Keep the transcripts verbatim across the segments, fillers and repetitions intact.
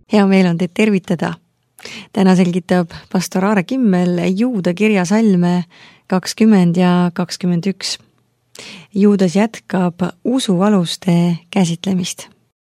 Hea meel on teid tervitada. Täna selgitab pastor Aare Kimmel Juuda kirja salme kakskümmend ja kakskümmend üks. Juudas jätkab usualuste käsitlemist.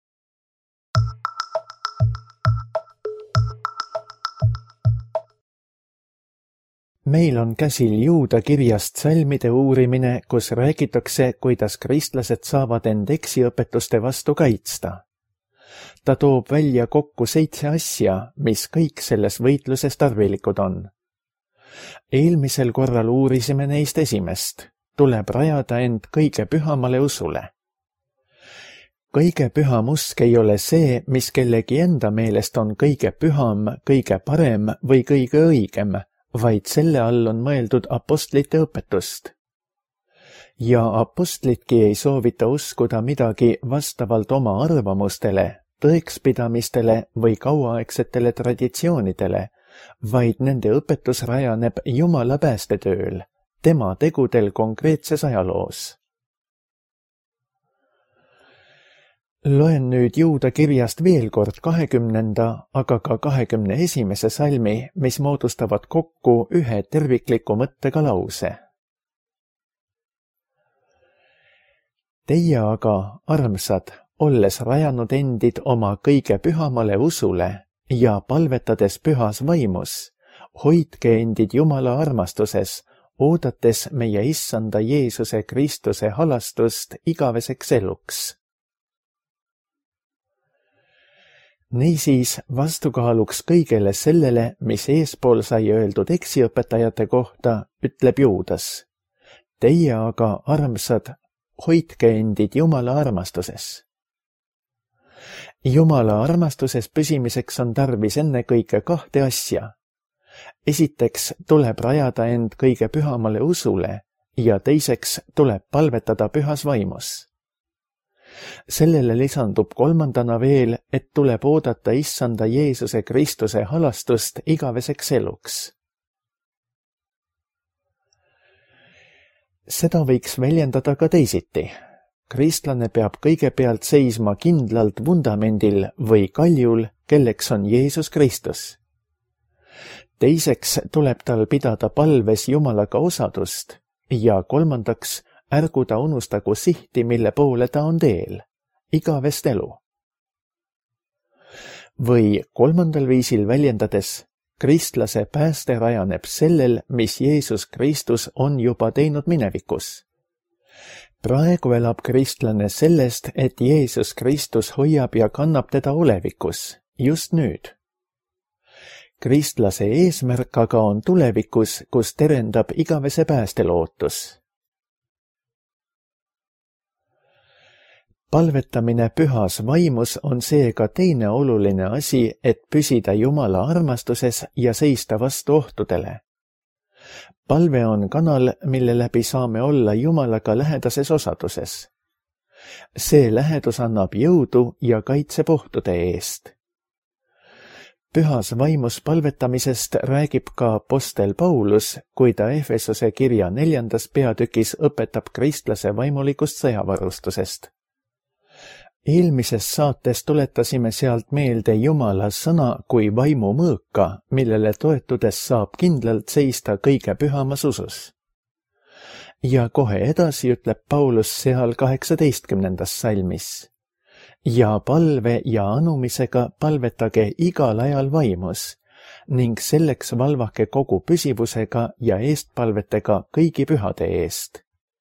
Meil on käsil Juuda kirjast salmide uurimine, kus räägitakse, kuidas kristlased saavad end eksiõpetuste vastu kaitsta. Ta toob välja kokku seitse asja, mis kõik selles võitluses tarvilikud on. Eelmisel korral uurisime neist esimest. Tuleb rajada end kõige pühamale usule. Kõige püham usk ei ole see, mis kellegi enda meelest on kõige püham, kõige parem või kõige õigem, vaid selle all on mõeldud apostlite õpetust. Ja apostlitki ei soovita uskuda midagi vastavalt oma arvamustele, tõekspidamistele või kauaaegsetele traditsioonidele, vaid nende õpetus rajaneb Jumala päästetööl, tema tegudel konkreetses ajaloos. Loen nüüd Juuda kirjast veel kord kahekümnenda, aga ka kahekümne esimese salmi, mis moodustavad kokku ühe tervikliku mõttega lause. Teie aga, armsad, olles rajanud endid oma kõige pühamale usule ja palvetades pühas vaimus, hoidke endid Jumala armastuses, oodates meie issanda Jeesuse Kristuse halastust igaveseks eluks. Niisiis vastukaaluks kõigele sellele, mis eespool sai öeldud eksiõpetajate kohta, ütleb Juudas. Teie aga, armsad, hoidke endid Jumala armastuses. Jumala armastuses püsimiseks on tarvis ennekõike kahte asja. Esiteks tuleb rajada end kõige pühamale usule ja teiseks tuleb palvetada pühas vaimus. Sellele lisandub kolmandana veel, et tuleb oodata issanda Jeesuse Kristuse halastust igaveseks eluks. Seda võiks väljendada ka teisiti. Kristlane peab kõigepealt seisma kindlalt vundamendil või kaljul, kelleks on Jeesus Kristus. Teiseks tuleb tal pidada palves Jumalaga osadust ja kolmandaks ärgu ta unustagu sihti, mille poole ta on teel, igavest elu. Või kolmandal viisil väljendades, kristlase pääste rajaneb sellel, mis Jeesus Kristus on juba teinud minevikus. Praegu elab kristlane sellest, et Jeesus Kristus hoiab ja kannab teda olevikus, just nüüd. Kristlase eesmärk aga on tulevikus, kus terendab igavese päästelootus. Palvetamine pühas vaimus on seega teine oluline asi, et püsida Jumala armastuses ja seista vastu ohtudele. Palve on kanal, mille läbi saame olla Jumalaga lähedases osaduses. See lähedus annab jõudu ja kaitseb ohtude eest. Pühas vaimus palvetamisest räägib ka apostel Paulus, kui ta Efesose kirja neljandas peatükis õpetab kristlase vaimulikust sõjavarustusest. Eelmises saates tuletasime sealt meelde Jumala sõna kui vaimu mõõka, millele toetudes saab kindlalt seista kõige pühamas usus. Ja kohe edasi ütleb Paulus seal kaheksateistkümnendas salmis. Ja palve ja anumisega palvetage igal ajal vaimus ning selleks valvake kogu püsivusega ja eestpalvetega kõigi pühade eest.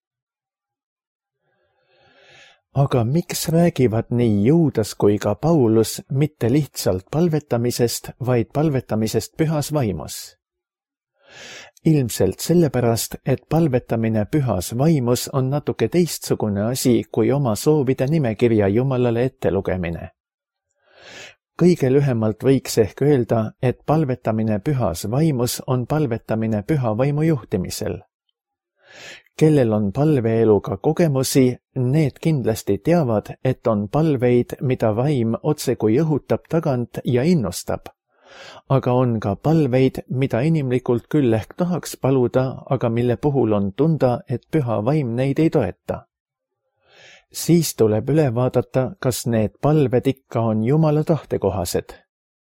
Aga miks räägivad nii Juudas kui ka Paulus mitte lihtsalt palvetamisest, vaid palvetamisest pühas vaimus? Ilmselt sellepärast, et palvetamine pühas vaimus on natuke teistsugune asi kui oma soovide nimekirja Jumalale ette lugemine. Kõige lühemalt võiks ehk öelda, et palvetamine pühas vaimus on palvetamine püha vaimu juhtimisel. Kellel on palveeluga kogemusi, need kindlasti teavad, et on palveid, mida vaim otse kui õhutab tagant ja innustab. Aga on ka palveid, mida inimlikult küll ehk tahaks paluda, aga mille puhul on tunda, et püha vaim neid ei toeta. Siis tuleb üle vaadata, kas need palved ikka on Jumala tahte kohased.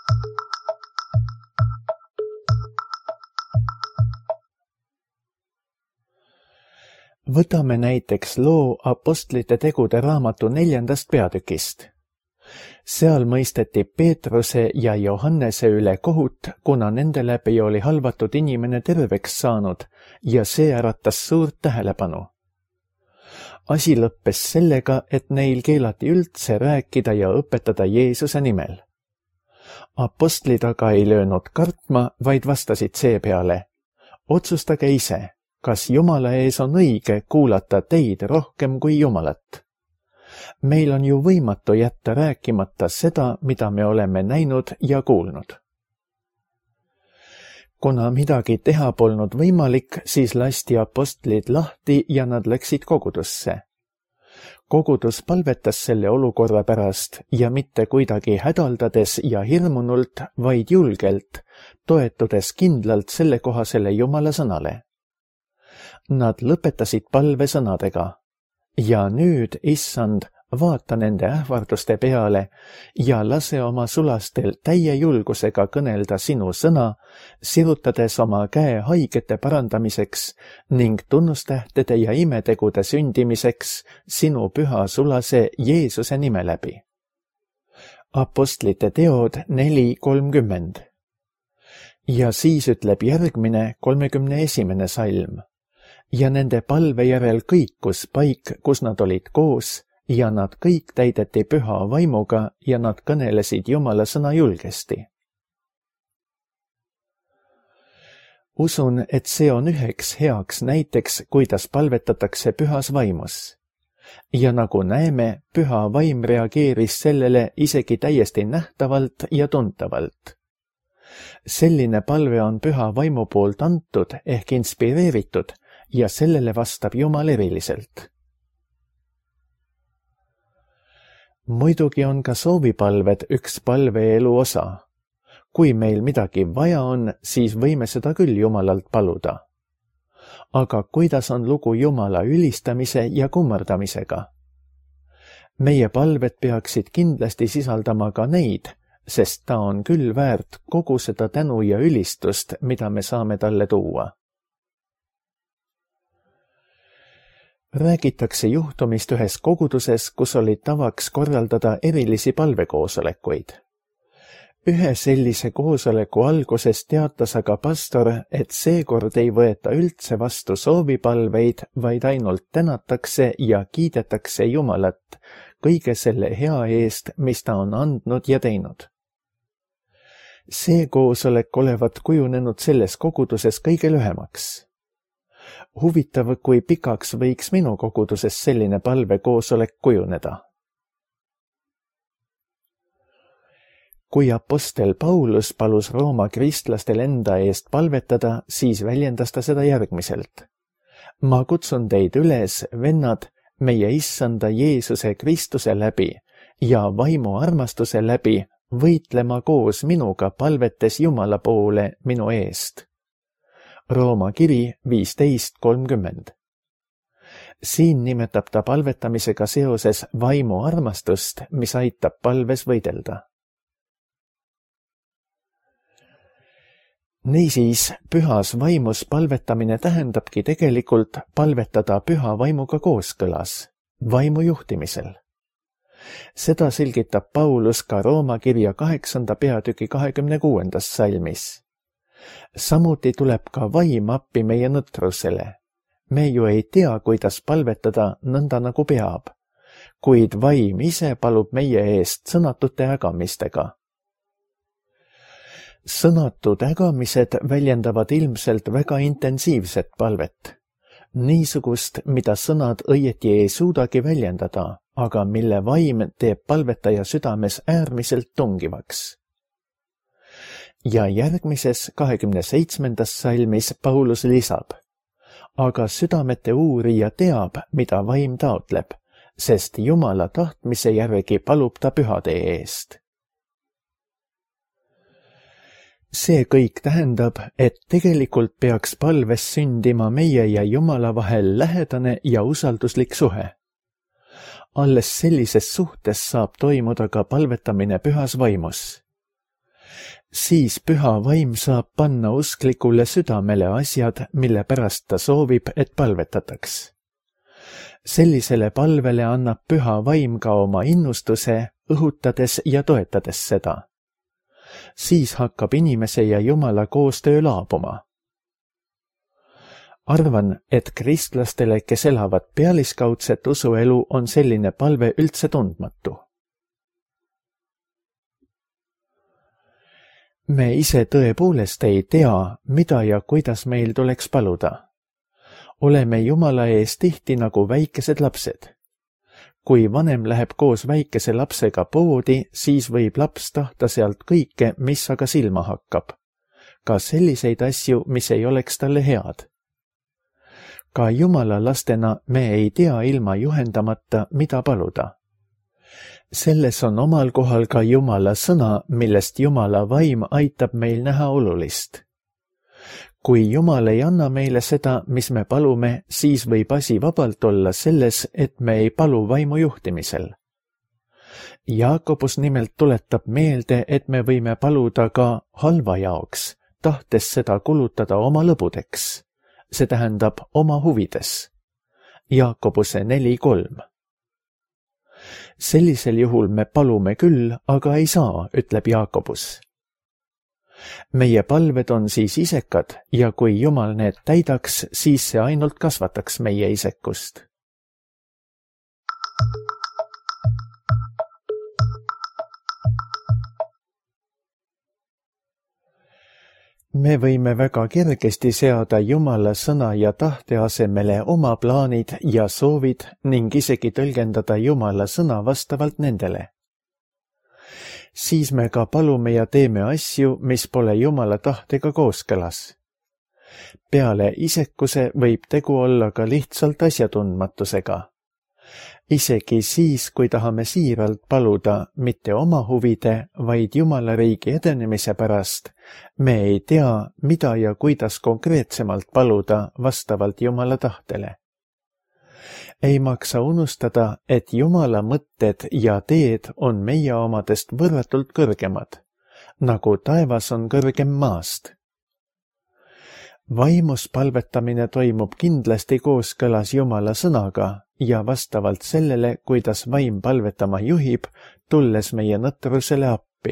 Võtame näiteks loo Apostlite tegude raamatu neljandast peatükist. Seal mõisteti Peetruse ja Johannese üle kohut, kuna nende läbi oli halvatud inimene terveks saanud ja see äratas suurt tähelepanu. Asi lõppes sellega, et neil keelati üldse rääkida ja õpetada Jeesuse nimel. Apostlid aga ei löönud kartma, vaid vastasid seepeale: otsustage ise, kas Jumala ees on õige kuulata teid rohkem kui Jumalat. Meil on ju võimatu jätta rääkimata seda, mida me oleme näinud ja kuulnud. Kuna midagi teha polnud võimalik, siis lasti apostlid lahti ja nad läksid kogudusse. Kogudus palvetas selle olukorra pärast ja mitte kuidagi hädaldades ja hirmunult, vaid julgelt, toetudes kindlalt sellekohasele Jumala sõnale. Nad lõpetasid palve sõnadega: ja nüüd, issand, vaata nende ähvarduste peale ja lase oma sulastel täie julgusega kõnelda sinu sõna, sirutades oma käe haigete parandamiseks ning tunnustähtede ja imetegude sündimiseks sinu püha sulase Jeesuse nime läbi. Apostlite teod neli kolmkümmend. Ja siis ütleb järgmine kolmekümne esimene salm. Ja nende palve järel kõikus paik, kus nad olid koos, ja nad kõik täideti püha vaimuga ja nad kõnelesid Jumala sõna julgesti. Usun, et see on üheks heaks näiteks, kuidas palvetatakse pühas vaimus. Ja nagu näeme, püha vaim reageeris sellele isegi täiesti nähtavalt ja tuntavalt. Selline palve on püha vaimu poolt antud ehk inspireeritud ja sellele vastab Jumal eriliselt. Muidugi on ka soovipalved üks palveelu osa. Kui meil midagi vaja on, siis võime seda küll Jumalalt paluda. Aga kuidas on lugu Jumala ülistamise ja kummardamisega? Meie palved peaksid kindlasti sisaldama ka neid, sest ta on küll väärt kogu seda tänu ja ülistust, mida me saame talle tuua. Räägitakse juhtumist ühes koguduses, kus oli tavaks korraldada erilisi palvekoosolekuid. Ühe sellise koosoleku alguses teatas aga pastor, et seekord ei võeta üldse vastu soovipalveid, vaid ainult tänatakse ja kiidetakse Jumalat kõige selle hea eest, mis ta on andnud ja teinud. See koosolek olevat kujunenud selles koguduses kõige lühemaks. Huvitav, kui pikaks võiks minu koguduses selline palvekoosolek kujuneda. Kui apostel Paulus palus Rooma kristlastel enda eest palvetada, siis väljendas ta seda järgmiselt. Ma kutsun teid üles, vennad, meie issanda Jeesuse Kristuse läbi ja vaimu armastuse läbi võitlema koos minuga palvetes Jumala poole minu eest. Rooma kiri viisteist kolmkümmend. Siin nimetab ta palvetamisega seoses vaimu armastust, mis aitab palves võidelda. Niisiis, pühas vaimus palvetamine tähendabki tegelikult palvetada püha vaimuga kooskõlas, vaimu juhtimisel. Seda selgitab Paulus ka Rooma kirja kaheksanda peatüki kahekümne kuuendas salmis. Samuti tuleb ka vaim appi meie nõtrusele. Me ju ei tea, kuidas palvetada nõnda nagu peab, kuid vaim ise palub meie eest sõnatute ägamistega. Sõnatud ägamised väljendavad ilmselt väga intensiivset palvet. Niisugust, mida sõnad õieti ei suudagi väljendada, aga mille vaim teeb palvetaja südames äärmiselt tungivaks. Ja järgmises kahekümne seitsmendas salmis Paulus lisab: aga südamete uurija teab, mida vaim taotleb, sest Jumala tahtmise järgi palub ta pühade eest. See kõik tähendab, et tegelikult peaks palves sündima meie ja Jumala vahel lähedane ja usalduslik suhe. Alles sellises suhtes saab toimuda ka palvetamine pühas vaimus. siis püha vaim saab panna usklikule südamele asjad, mille pärast ta soovib, et palvetataks. Sellisele palvele annab püha vaim ka oma innustuse, õhutades ja toetades seda. Siis hakkab inimese ja Jumala koostöö laabuma. Arvan, et kristlastele, kes elavad pealiskaudset usuelu, on selline palve üldse tundmatu. Me ise tõepoolest ei tea, mida ja kuidas meil tuleks paluda. Oleme Jumala ees tihti nagu väikesed lapsed. Kui vanem läheb koos väikese lapsega poodi, siis võib laps tahta sealt kõike, mis aga silma hakkab. Ka selliseid asju, mis ei oleks talle head. Ka Jumala lastena me ei tea ilma juhendamata, mida paluda. Selles on omal kohal ka Jumala sõna, millest Jumala vaim aitab meil näha olulist. Kui Jumal ei anna meile seda, mis me palume, siis võib asi vabalt olla selles, et me ei palu vaimu juhtimisel. Jaakobus nimelt tuletab meelde, et me võime paluda ka halva jaoks, tahtes seda kulutada oma lõbudeks. See tähendab oma huvides. Jaakobuse neli kolm. Sellisel juhul me palume küll, aga ei saa, ütleb Jaakobus. Meie palved on siis isekad ja kui Jumal need täidaks, siis see ainult kasvataks meie isekust. Me võime väga kergesti seada Jumala sõna ja tahte asemele oma plaanid ja soovid ning isegi tõlgendada Jumala sõna vastavalt nendele. Siis me ka palume ja teeme asju, mis pole Jumala tahtega kooskõlas. Peale isekuse võib tegu olla ka lihtsalt asjatundmatusega. Isegi siis, kui tahame siiralt paluda mitte oma huvide, vaid Jumala riigi edenemise pärast, me ei tea, mida ja kuidas konkreetsemalt paluda vastavalt Jumala tahtele. Ei maksa unustada, et Jumala mõtted ja teed on meie omadest võrratult kõrgemad, nagu taevas on kõrgem maast. Vaimus palvetamine toimub kindlasti kooskõlas Jumala sõnaga ja vastavalt sellele, kuidas vaim palvetama juhib, tulles meie nõtrusele appi.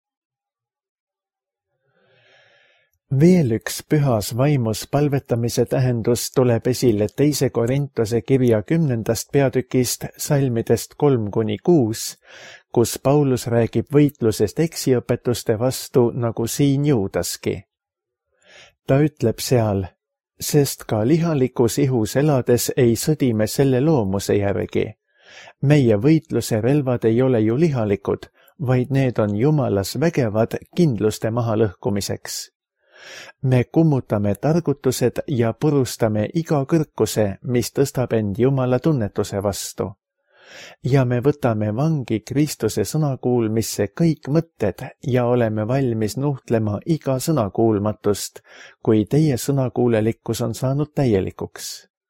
Veel üks pühas vaimus palvetamise tähendus tuleb esile teise Korintuse kirja kümnendast peatükist salmidest kolm kuni kuus, kus Paulus räägib võitlusest eksiõpetuste vastu nagu siin Juudaski. Ta ütleb seal, sest ka lihalikus ihus elades ei sõdi me selle loomuse järgi. Meie võitluse relvad ei ole ju lihalikud, vaid need on Jumalas vägevad kindluste mahalõhkumiseks. Me kummutame targutused ja purustame iga kõrkuse, mis tõstab end Jumala tunnetuse vastu. Ja me võtame vangi Kristuse sõnakuulmisse kõik mõtted ja oleme valmis nuhtlema iga sõnakuulmatust, kui teie sõnakuulelikkus on saanud täielikuks.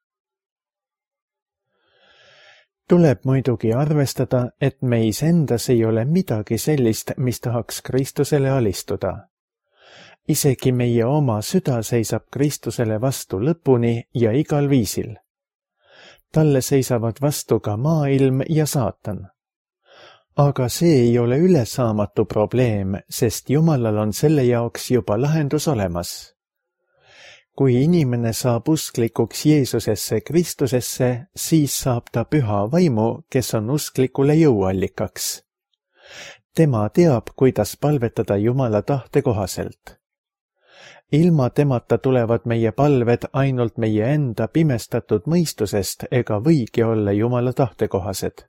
Tuleb muidugi arvestada, et meis endas ei ole midagi sellist, mis tahaks Kristusele alistuda. Isegi meie oma süda seisab Kristusele vastu lõpuni ja igal viisil. Talle seisavad vastu ka maailm ja saatan. Aga see ei ole ülesaamatu probleem, sest Jumalal on selle jaoks juba lahendus olemas. Kui inimene saab usklikuks Jeesusesse Kristusesse, siis saab ta püha vaimu, kes on usklikule jõuallikaks. Tema teab, kuidas palvetada Jumala tahte kohaselt. Ilma temata tulevad meie palved ainult meie enda pimestatud mõistusest ega võigi olla Jumala tahte kohased.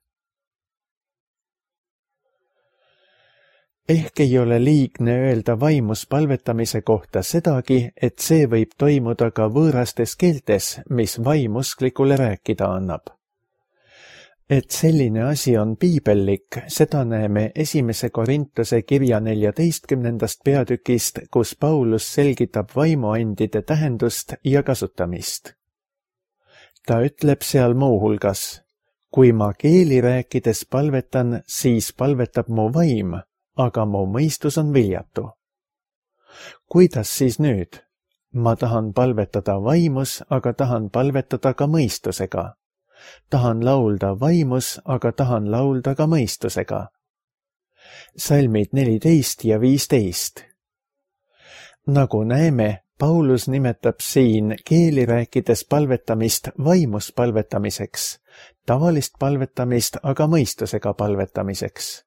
Ehk ei ole liigne öelda vaimus palvetamise kohta sedagi, et see võib toimuda ka võõrastes keeltes, mis vaim usklikule rääkida annab. Et selline asi on piibellik, seda näeme esimese Korintuse kirja neljateistkümnendast peatükist, kus Paulus selgitab vaimuandide tähendust ja kasutamist. Ta ütleb seal muuhulgas, kui ma keeli rääkides palvetan, siis palvetab mu vaim, aga mu mõistus on viljatu. Kuidas siis nüüd? Ma tahan palvetada vaimus, aga tahan palvetada ka mõistusega. Tahan laulda vaimus, aga tahan laulda ka mõistusega. Salmid neliteist ja viisteist. Nagu näeme, Paulus nimetab siin keeli rääkides palvetamist vaimus palvetamiseks, tavalist palvetamist aga mõistusega palvetamiseks.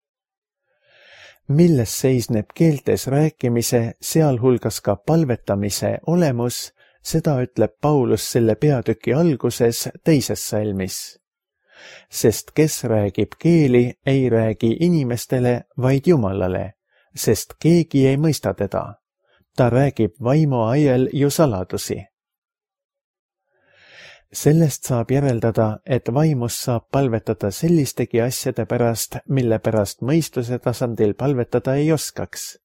Milles seisneb keeltes rääkimise, sealhulgas ka palvetamise olemus, seda ütleb Paulus selle peatüki alguses teises salmis. Sest kes räägib keeli, ei räägi inimestele, vaid Jumalale, sest keegi ei mõista teda. Ta räägib vaimu ajel ju saladusi. Sellest saab järeldada, et vaimus saab palvetada sellistegi asjade pärast, mille pärast mõistuse tasandil palvetada ei oskaks.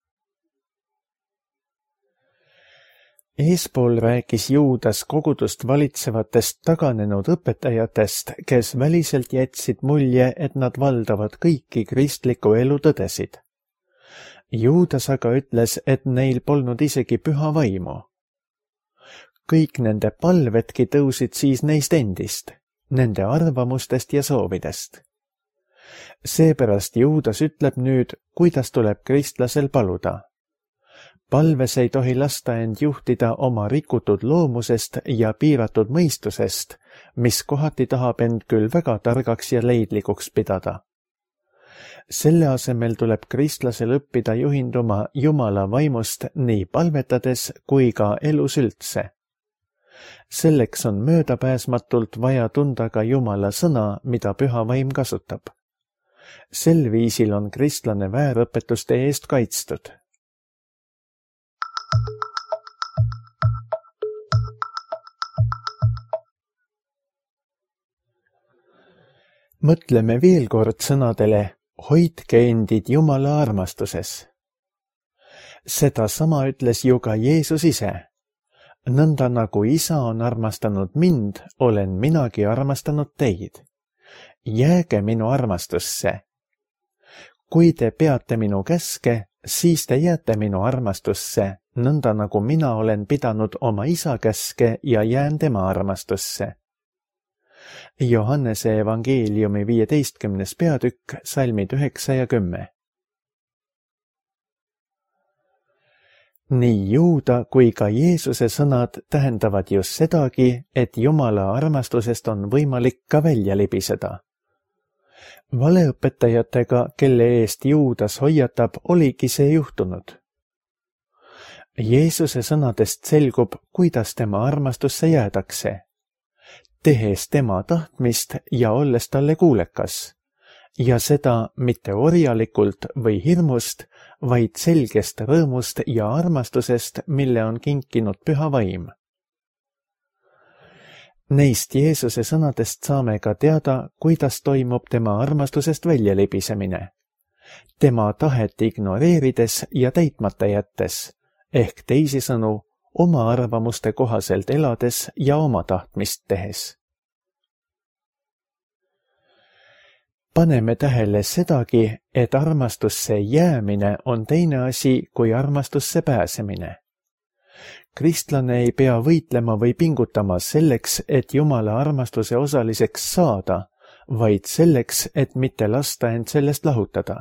Eespool rääkis Juudas kogudust valitsevatest taganenud õpetajatest, kes väliselt jätsid mulje, et nad valdavad kõiki kristliku elu tõdesid. Juudas aga ütles, et neil polnud isegi püha vaimu. Kõik nende palvedki tõusid siis neist endist, nende arvamustest ja soovidest. Seepärast Juudas ütleb nüüd, kuidas tuleb kristlasel paluda. Palves ei tohi lasta end juhtida oma rikutud loomusest ja piiratud mõistusest, mis kohati tahab end küll väga targaks ja leidlikuks pidada. Selle asemel tuleb kristlasel õppida juhinduma Jumala vaimust nii palvetades kui ka elus üldse. Selleks on möödapääsmatult vaja tunda ka Jumala sõna, mida püha vaim kasutab. Sel viisil on kristlane väärõpetuste eest kaitstud. Mõtleme veel kord sõnadele, hoidke endid Jumala armastuses. Seda sama ütles ju ka Jeesus ise. Nõnda nagu isa on armastanud mind, olen minagi armastanud teid. Jääge minu armastusse. Kui te peate minu käske, siis te jääte minu armastusse, nõnda nagu mina olen pidanud oma isa käske ja jään tema armastusse. Johannese evangeeliumi viieteistkümnes peatükk, salmid üheksa ja kümme. Nii Juuda kui ka Jeesuse sõnad tähendavad just sedagi, et Jumala armastusest on võimalik ka välja libiseda. Valeõpetajatega, kelle eest Juudas hoiatab, oligi see juhtunud. Jeesuse sõnadest selgub, kuidas tema armastusse jäädakse, tehes tema tahtmist ja olles talle kuulekas, ja seda mitte orjalikult või hirmust, vaid selgest rõõmust ja armastusest, mille on kinkinud püha vaim. Neist Jeesuse sõnadest saame ka teada, kuidas toimub tema armastusest väljalibisemine. Tema tahet ignoreerides ja täitmata jättes, ehk teisisõnu, oma arvamuste kohaselt elades ja oma tahtmist tehes. Paneme tähele sedagi, et armastusse jäämine on teine asi kui armastusse pääsemine. Kristlane ei pea võitlema või pingutama selleks, et Jumala armastuse osaliseks saada, vaid selleks, et mitte lasta end sellest lahutada.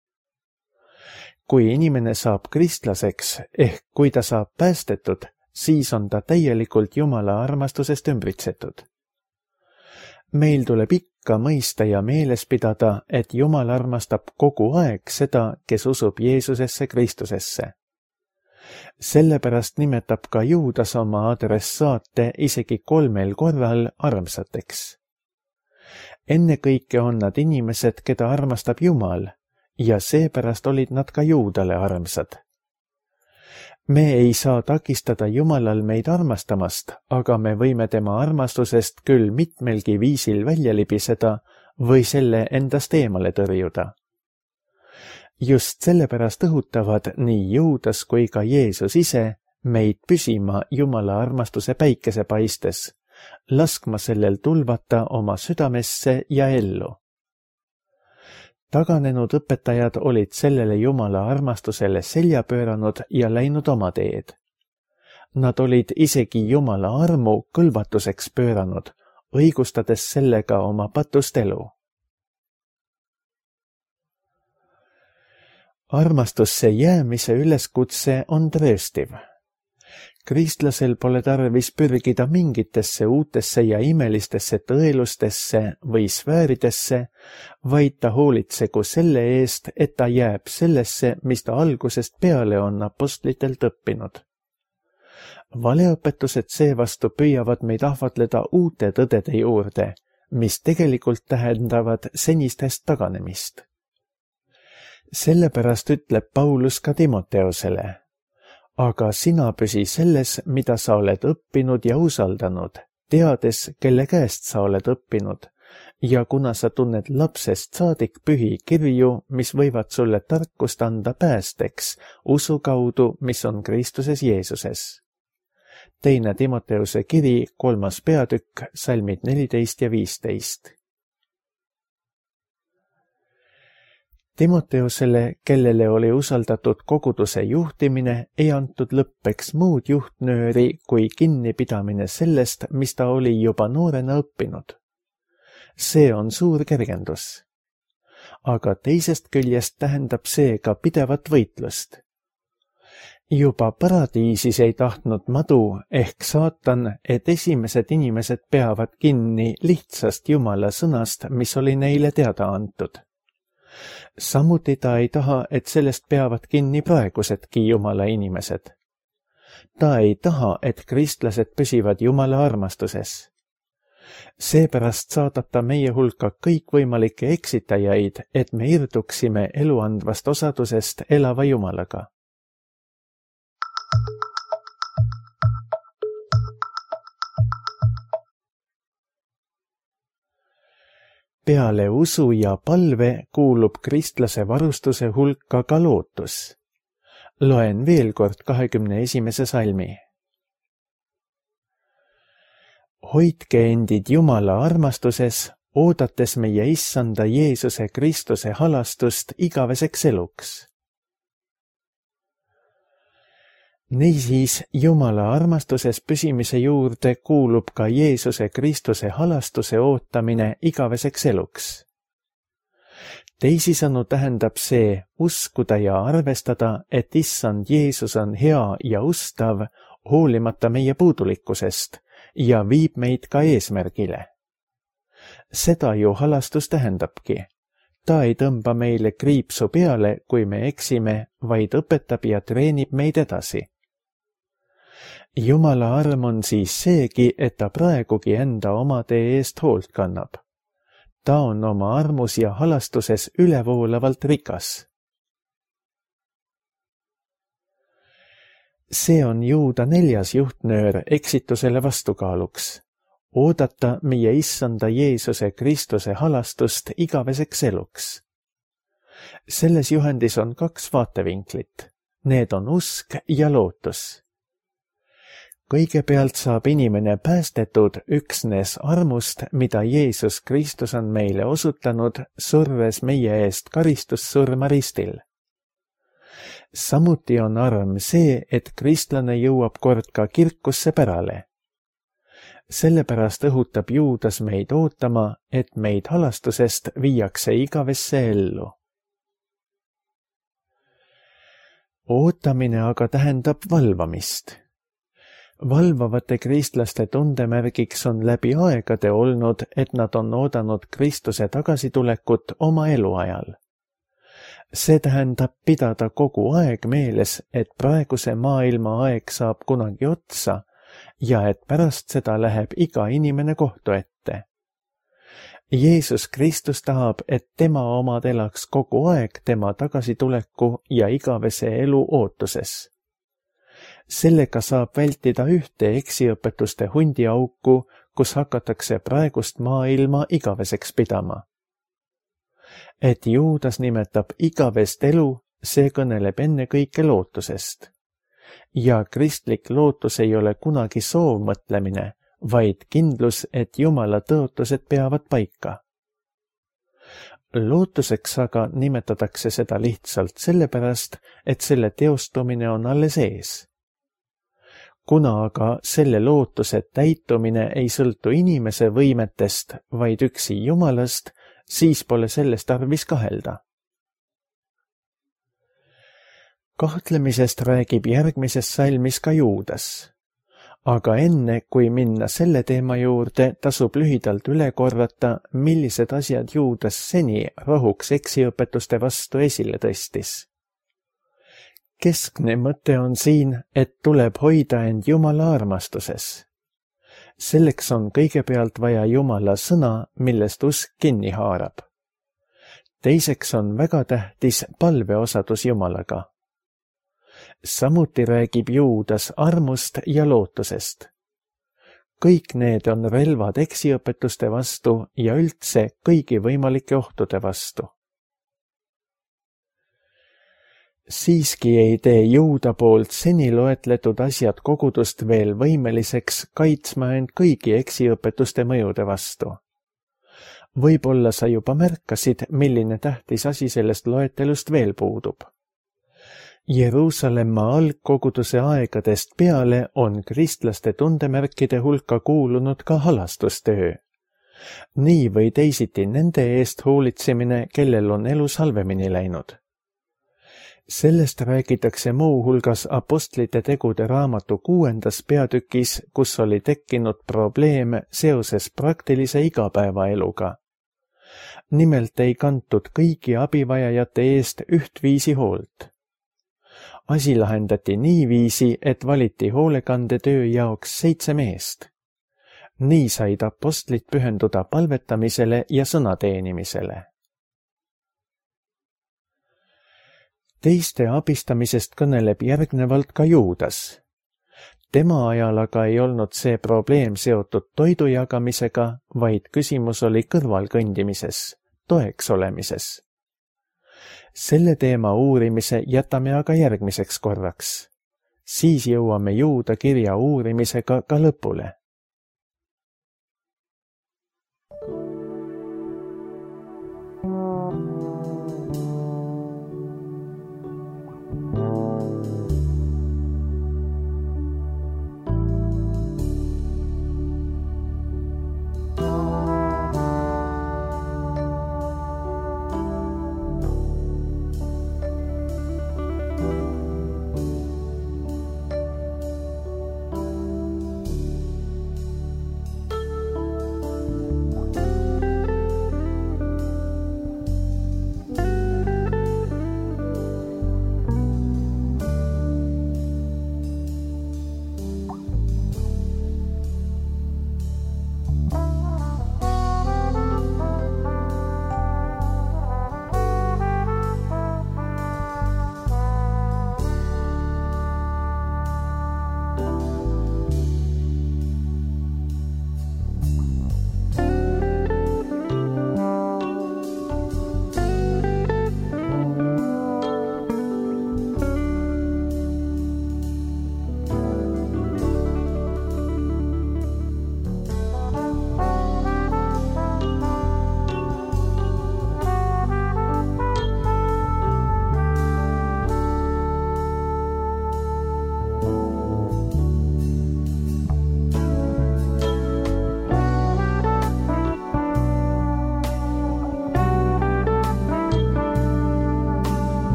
Kui inimene saab kristlaseks, ehk kui ta saab päästetud, siis on ta täielikult Jumala armastusest ümbritsetud. Meil tuleb ikka mõista ja meeles pidada, et Jumal armastab kogu aeg seda, kes usub Jeesusesse Kristusesse. Sellepärast nimetab ka Juudas oma adressaate isegi kolmel korral armsateks. Ennekõike on nad inimesed, keda armastab Jumal, ja seepärast olid nad ka Juudale armsad. Me ei saa takistada Jumalal meid armastamast, aga me võime tema armastusest küll mitmelgi viisil välja libiseda või selle endast eemale tõrjuda. Just sellepärast õhutavad nii Juudas kui ka Jeesus ise meid püsima Jumala armastuse päikesepaistes, laskma sellel tulvata oma südamesse ja ellu. Taganenud õpetajad olid sellele Jumala armastusele selja pööranud ja läinud oma teed. Nad olid isegi Jumala armu kõlvatuseks pööranud, õigustades sellega oma patust elu. Armastusse jäämise üleskutse on trööstiv. Kristlasel pole tarvis pürgida mingitesse uutesse ja imelistesse tõelustesse või sfääridesse, vaid ta hoolitsegu selle eest, et ta jääb sellesse, mis ta algusest peale on apostlitelt õppinud. Valeõpetused seevastu püüavad meid ahvatleda uute tõdede juurde, mis tegelikult tähendavad senistest taganemist. Sellepärast ütleb Paulus ka Timoteosele, aga sina püsi selles, mida sa oled õppinud ja usaldanud, teades, kelle käest sa oled õppinud, ja kuna sa tunned lapsest saadik pühi kirju, mis võivad sulle tarkust anda päästeks usu kaudu, mis on Kristuses Jeesuses. Teine Timoteuse kiri, kolmas peatükk, salmid neliteist ja viisteist. Timoteusele, kellele oli usaldatud koguduse juhtimine, ei antud lõppeks muud juhtnööri kui kinnipidamine sellest, mis ta oli juba noorena õppinud. See on suur kergendus. Aga teisest küljest tähendab see ka pidevat võitlust. Juba paradiisis ei tahtnud madu ehk saatan, et esimesed inimesed peavad kinni lihtsast Jumala sõnast, mis oli neile teada antud. Samuti ta ei taha, et sellest peavad kinni praegusedki Jumala inimesed. Ta ei taha, et kristlased püsivad Jumala armastuses. Seepärast saadab ta meie hulka kõikvõimalikke eksitajaid, et me irduksime eluandvast osadusest elava Jumalaga. Peale usu ja palve kuulub kristlase varustuse hulka ka lootus. Loen veel kord kahekümne esimese salmi. Hoidke endid Jumala armastuses, oodates meie issanda Jeesuse Kristuse halastust igaveseks eluks. Niisiis Jumala armastuses püsimise juurde kuulub ka Jeesuse Kristuse halastuse ootamine igaveseks eluks. Teisisõnu tähendab see uskuda ja arvestada, et issand Jeesus on hea ja ustav, hoolimata meie puudulikkusest, ja viib meid ka eesmärgile. Seda ju halastus tähendabki. Ta ei tõmba meile kriipsu peale, kui me eksime, vaid õpetab ja treenib meid edasi. Jumala arm on siis seegi, et ta praegugi enda omade eest hoolt kannab. Ta on oma armus ja halastuses ülevoolavalt rikas. See on Juuda neljas juhtnöör eksitusele vastukaaluks. Oodata meie issanda Jeesuse Kristuse halastust igaveseks eluks. Selles juhendis on kaks vaatevinklit. Need on usk ja lootus. Kõigepealt saab inimene päästetud üksnes armust, mida Jeesus Kristus on meile osutanud, surres meie eest karistussurma ristil. Samuti on arm see, et kristlane jõuab kord ka kirkusse pärale. Sellepärast õhutab Juudas meid ootama, et meid halastusest viiakse igavesse ellu. Ootamine aga tähendab valvamist. Valvavate kristlaste tundemärgiks on läbi aegade olnud, et nad on oodanud Kristuse tagasitulekut oma eluajal. See tähendab pidada kogu aeg meeles, et praeguse maailma aeg saab kunagi otsa ja et pärast seda läheb iga inimene kohtu ette. Jeesus Kristus tahab, et tema omad elaks kogu aeg tema tagasituleku ja igavese elu ootuses. Sellega saab vältida ühte eksiõpetuste hundiauku, kus hakatakse praegust maailma igaveseks pidama. Et Juudas nimetab igavest elu, see kõneleb ennekõike lootusest. Ja kristlik lootus ei ole kunagi soovmõtlemine, vaid kindlus, et Jumala tõotused peavad paika. lootuseks aga nimetatakse seda lihtsalt sellepärast, et selle teostumine on alles ees. Kuna aga selle lootuse täitumine ei sõltu inimese võimetest, vaid üksi Jumalast, siis pole sellest tarvis kahelda. Kahtlemisest räägib järgmises salmis ka Juudas. Aga enne, kui minna selle teema juurde, tasub lühidalt üle korrata, millised asjad Juudas seni rahuks eksiõpetuste vastu esile tõstis. Keskne mõte on siin, et tuleb hoida end Jumala armastuses. Selleks on kõigepealt vaja Jumala sõna, millest usk kinni haarab. Teiseks on väga tähtis palveosadus Jumalaga. Samuti räägib Juudas armust ja lootusest. Kõik need on relvad eksiõpetuste vastu ja üldse kõigi võimalike ohtude vastu. Siiski ei tee Juuda poolt seni loetletud asjad kogudust veel võimeliseks kaitsma end kõigi eksiõpetuste mõjude vastu. Võib-olla sa juba märkasid, milline tähtis asi sellest loetelust veel puudub. Jeruusalemma algkoguduse aegadest peale on kristlaste tundemärkide hulka kuulunud ka halastustöö. Nii või teisiti nende eest hoolitsemine, kellel on elus halvemini läinud. Sellest räägitakse muu hulgas Apostlite tegude raamatu kuuendas peatükis, kus oli tekkinud probleem seoses praktilise igapäevaeluga. Nimelt ei kantud kõigi abivajajate eest ühtviisi hoolt. Asi lahendati niiviisi, et valiti hoolekandetöö jaoks seitse meest. Nii said apostlid pühenduda palvetamisele ja sõnateenimisele. Teiste abistamisest kõneleb järgnevalt ka Juudas. Tema ajal aga ei olnud see probleem seotud toidu jagamisega, vaid küsimus oli kõrvalkõndimises, toeks olemises. Selle teema uurimise jätame aga järgmiseks korraks. Siis jõuame Juuda kirja uurimisega ka lõpule.